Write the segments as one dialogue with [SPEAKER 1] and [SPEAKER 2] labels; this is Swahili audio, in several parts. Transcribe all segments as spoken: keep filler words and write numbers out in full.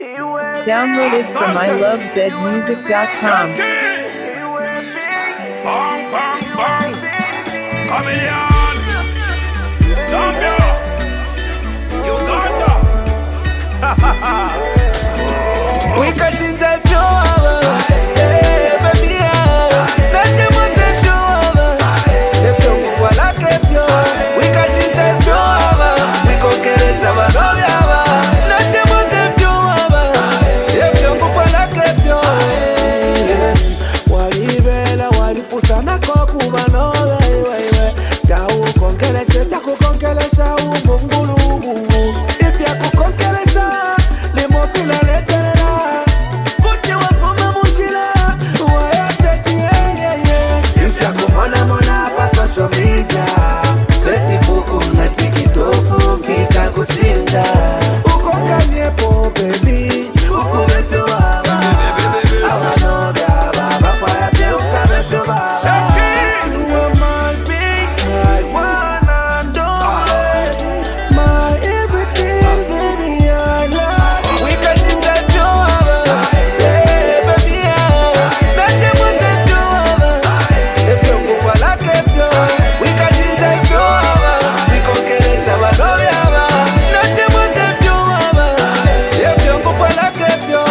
[SPEAKER 1] Downloaded from I love zed music dot com.
[SPEAKER 2] Bang, bang, bang. Chameleon. Zambia. Uganda.
[SPEAKER 3] We can change that flow. Hey, baby, nothing but the flow. The flow move like a flow. We can change that flow. We can get it, Sabanovia. Nothing but the flow. The flow move like a flow. Walibela, walipusana kwa kubano. Tau konkelesha, taku konkelesha, umungulubu. If ya kukonkelesha, limo fila letera. Put you up for my mochila, wayate yeah yeah. If ya kumona mona pa social media, Facebook na TikTok fika kusinda. Uko kanye po baby, uko befyo baba. Awa no da baba, fire fyo uka befyo baba. You are my big, my one and only, my everything, baby, I love you. We can change that flow, yeah, baby, nothing but the flow. If you go for like a flow, we can change that flow. We can get it, Sabanovia, nothing but the flow. If you go for like a flow,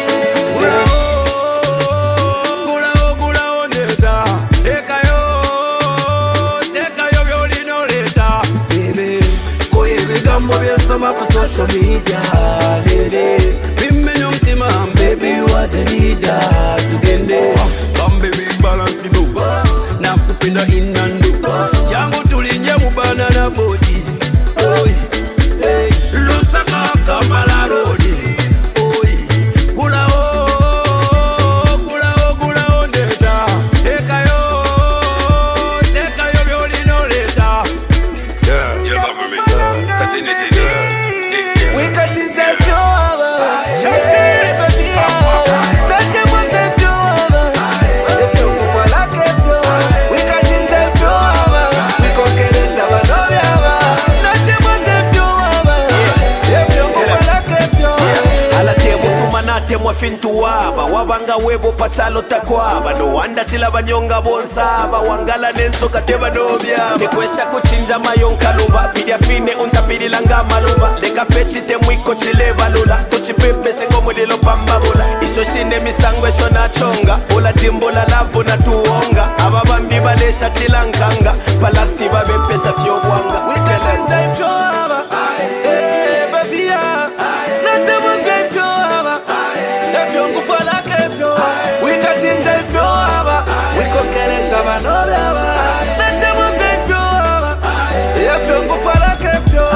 [SPEAKER 2] Gula o gula o neta. Teka yo, teka yo violino leta.
[SPEAKER 3] baby, koye bigambo byensoma ku social media, lele.
[SPEAKER 2] Bimenya umutima,
[SPEAKER 3] Baby, you are the leader, tugende.
[SPEAKER 2] Bambe big balance the boat. Nakupenda inando. Jangu tulinye mu banana boat. Oi, hey, Lusaka Kampala road. Oi, gula o, gula o, gula o neta. Teka yo, teka yo violino leta. Yeah, yeah, government. Continue to do.
[SPEAKER 3] We can change that flow, yeah, baby, nothing but the flow. If you go for like a flow, we can change that flow. We can get it, Sabanovia, nothing but the flow. If you go for like a flow.
[SPEAKER 4] alatemu fumanate mwafintu waba wabanga webo pachalo takwaba no wanda chila banyonga bonsaba wangala nenso kateba dobya nikwesha kuchinja mayonka luba vidia fine untapiri langa maluba deka fechi te mwiko chile balula kuchipepe sengo mulilo pambabula iso shine misango esho na chonga ula jimbo la lavu na tuonga ababambi balesha chilankanga palasti babepesa fyo bwanga
[SPEAKER 3] We can change that flow, hey, baby, nothing but the flow. If you go for like a flow, we can change that flow. We can get it, Sabanovia, nothing but the flow. If you go for like a flow.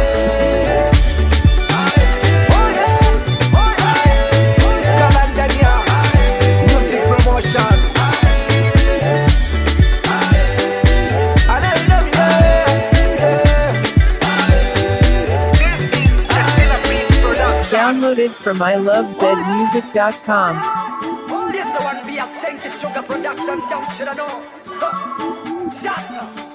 [SPEAKER 3] Oh yeah, Kalandania, music promotion. I don't know, yeah. This is a Philippine production.
[SPEAKER 1] Downloaded from I love zed music dot com.
[SPEAKER 5] This one be a Saint Sugar production, don't you know? Huh. Shut up.